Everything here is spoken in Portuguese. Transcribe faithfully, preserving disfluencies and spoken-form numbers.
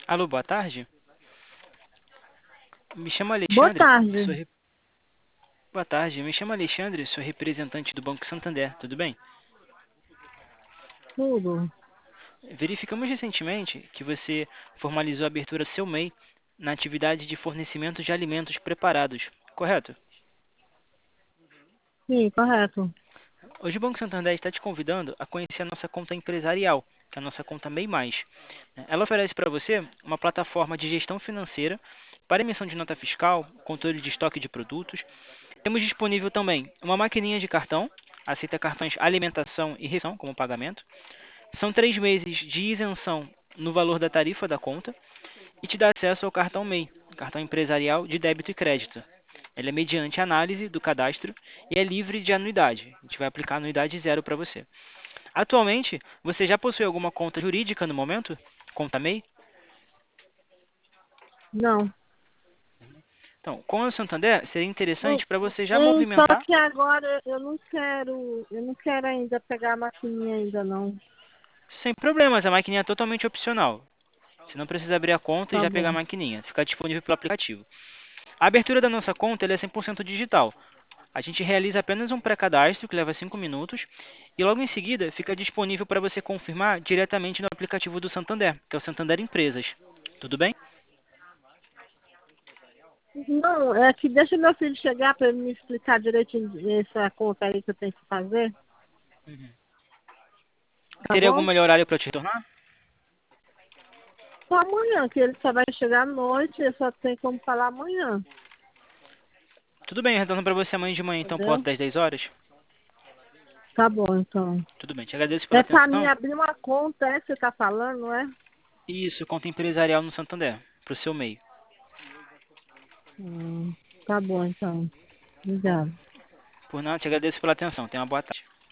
Alô, boa tarde. Me chamo Boa Alexandre. Sou tarde. re- Boa tarde. Me chamo Alexandre, sou representante do Banco Santander. Tudo bem? Tudo. Verificamos recentemente que você formalizou a abertura do seu M E I na atividade de fornecimento de alimentos preparados, correto? Sim, correto. Hoje o Banco Santander está te convidando a conhecer a nossa conta empresarial, que é a nossa conta M E I Mais. Ela oferece para você uma plataforma de gestão financeira para emissão de nota fiscal, controle de estoque de produtos. Temos disponível também uma maquininha de cartão, aceita cartões alimentação e refeição como pagamento. São três meses de isenção no valor da tarifa da conta e te dá acesso ao cartão M E I, cartão empresarial de débito e crédito. Ele é mediante análise do cadastro e é livre de anuidade. A gente vai aplicar anuidade zero para você. Atualmente, você já possui alguma conta jurídica no momento? Conta M E I? Não. Então, com o Santander, seria Hum, interessante para você já hum, Só movimentar que agora eu não quero, eu não quero ainda pegar a maquininha ainda não. sem problemas. A maquininha é totalmente opcional. Você não precisa abrir a conta e Tá já pegar a bom. maquininha. Fica disponível pelo aplicativo. A abertura da nossa conta ela é cem por cento digital. A gente realiza apenas um pré-cadastro que leva cinco minutos e logo em seguida fica disponível para você confirmar diretamente no aplicativo do Santander, que é o Santander Empresas. Tudo bem? Não, é que deixa meu filho chegar para ele me explicar direitinho essa conta aí que eu tenho que fazer, tá Teria algum bom? melhor horário para te retornar? Só amanhã, que ele só vai chegar à noite, eu só tenho como falar amanhã, Tudo bem, retorno para você amanhã de manhã, então, por volta entendeu? das dez horas. Tá bom, então. Tudo bem, te agradeço pela É para mim atenção. abrir uma conta, é que você tá falando, não é? Isso, conta empresarial no Santander, para o seu M E I. Hum, tá bom, então. Bom, Obrigada. por nada, te agradeço pela atenção. Tenha uma boa tarde.